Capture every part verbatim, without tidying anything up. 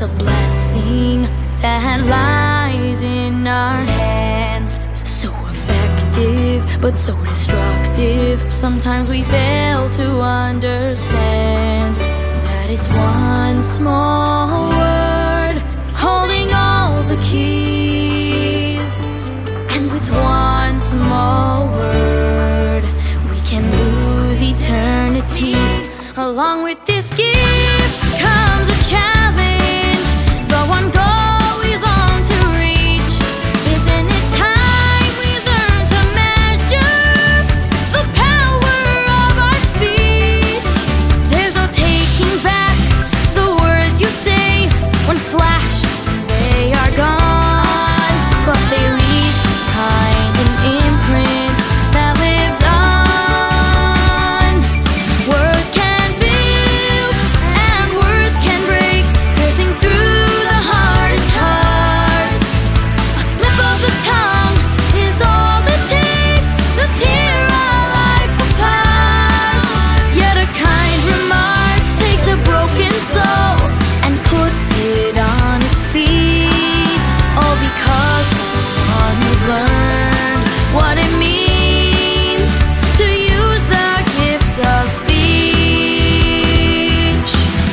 a blessing that lies in our hands. So effective, but so destructive. Sometimes we fail to understand that it's one small word holding all the keys. And with one small word, we can lose eternity. Along with this gift comes a challenge, the one goal we long to reach. Isn't it time we learn to measure the power of our speech? There's no taking back the words you say. When flash, they are gone, but they leave behind an imprint that lives on. Words can build and words can break, piercing through the hardest hearts. A slip of the tongue is all it takes to tear a life apart. Yet a kind remark takes a broken soul and puts it on its feet. All because one who's learned what it means to use the gift of speech.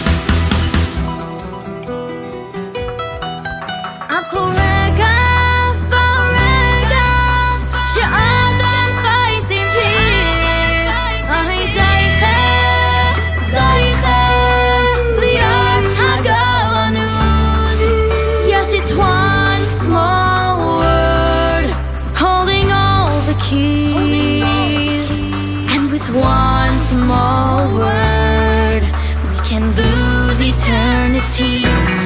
Akorega, farega, she'adam chaysim pir. Ahi zayche, zayche, lior haganuz. Yes, it's one small word holding all the keys. And with one small word, we can lose eternity.